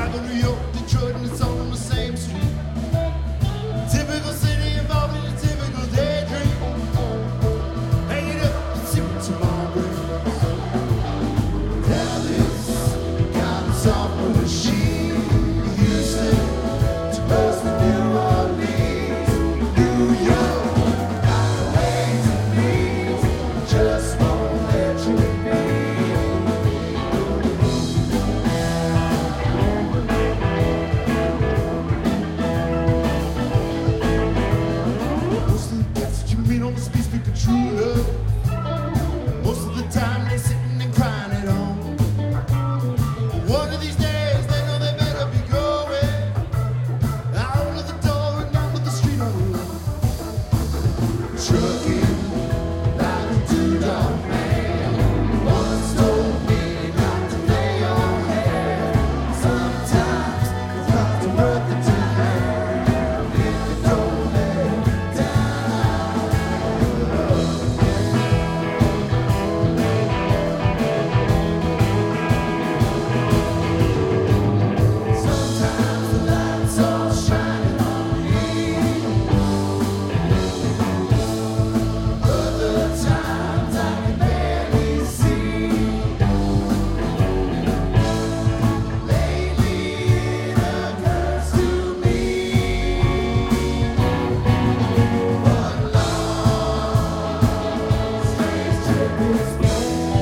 Chicago, New York, Detroit, and it's all on the same street. Typical city involved in a typical daydream. Hang it up and see what tomorrow brings. Dallas got a software machine. Houston to close to New Orleans. New York got a ways to please, just won't let you be. Most of the cats that you meet on the street speak of true love. Most of the time they sitting and crying at home. One of these days they know they better be going out of the door and down to the street on the road. Trucking like a two-dog man once told me not to lay your head. Sometimes it's hard to work the time if you don't lay down. Sometimes the lights all shining on me. Other times I can barely see. Lately it occurs to me, what long strange trip it's been.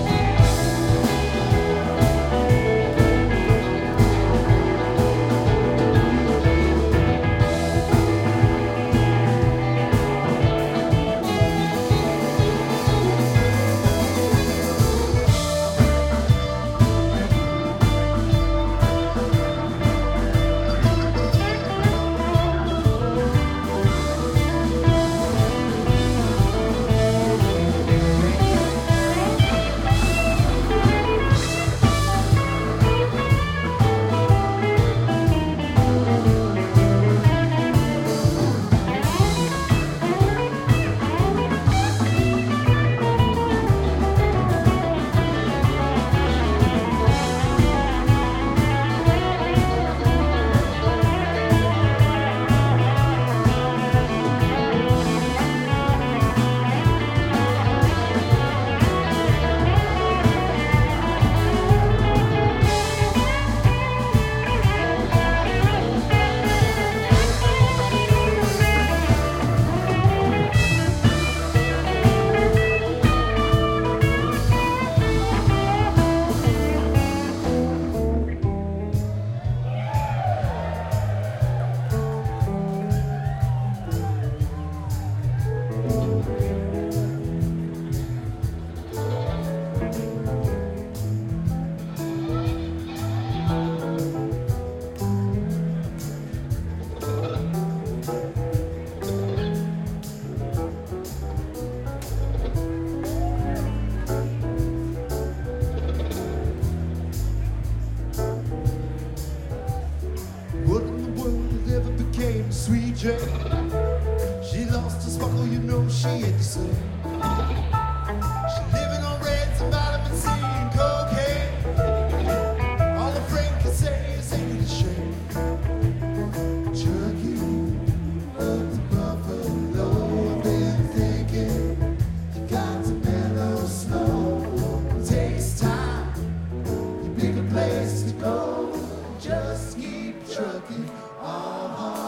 What in the world ever became Sweet Jane? She lost her sparkle, you know she ain't the same. She living on reds and vitamin C and cocaine. All her friend can say is ain't it a shame? Trucking up to Buffalo, I've been thinking you got to mellow slow. Takes time, you pick a place to go. Just keep trucking on.